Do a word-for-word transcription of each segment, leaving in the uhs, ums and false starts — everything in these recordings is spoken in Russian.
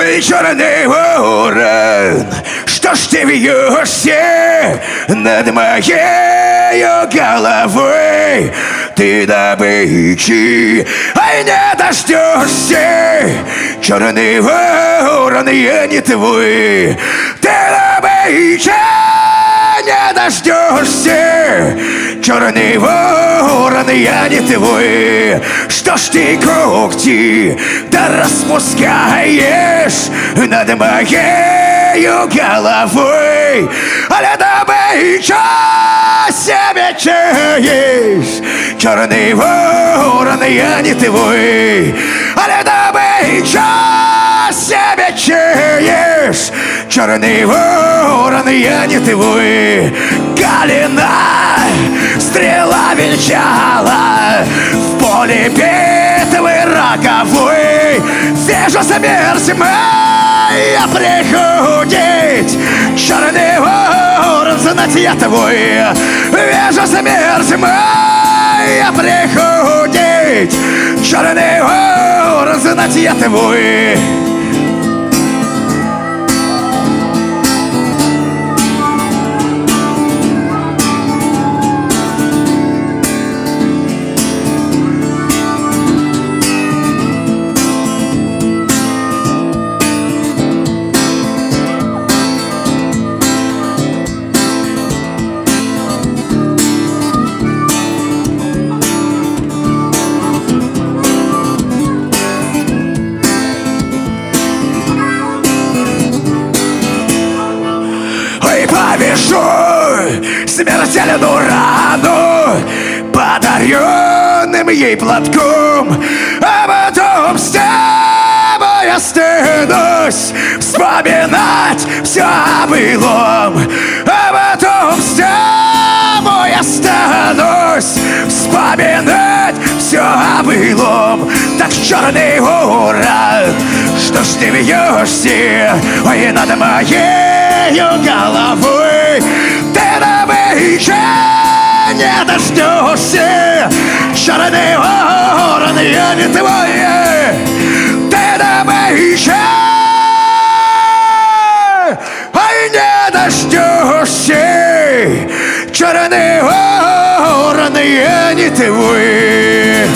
Ой, черный ворон, что ж ты вьешься над моей головой? Ты добычи, ай, не дождешься. Черный ворон, я не твой. Ты добычи не дождешься. Черный ворон, я не твой. Что ж ты когти да распускаешь над моей головой? Але добыча себе чаешь. Черный ворон, я не твой. Але добыча себе чаешь. Черный ворон, я не твой. Калина, стрела венчала в поле битвы роковой. Вижу смерть моя приходить. Черный ворон, знать я твой. Вижу смерть моя приходить. Черный ворон, знать я твой. Повешу смертельную рану подаренным ей платком, а потом с тобой останусь вспоминать все о былом, а потом с тобой останусь вспоминать все о былом. Так, черный ворон, что ж ты вьешься, ой, над моей головой? Ты добычи не дождешься. Черный ворон, я не твой. Ты добычи, ай, не дождешься. Черный ворон, я не твой.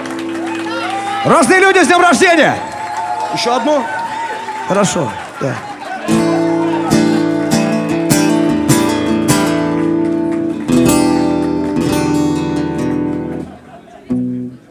Разные люди, с днем рождения! Еще одну? Хорошо, да.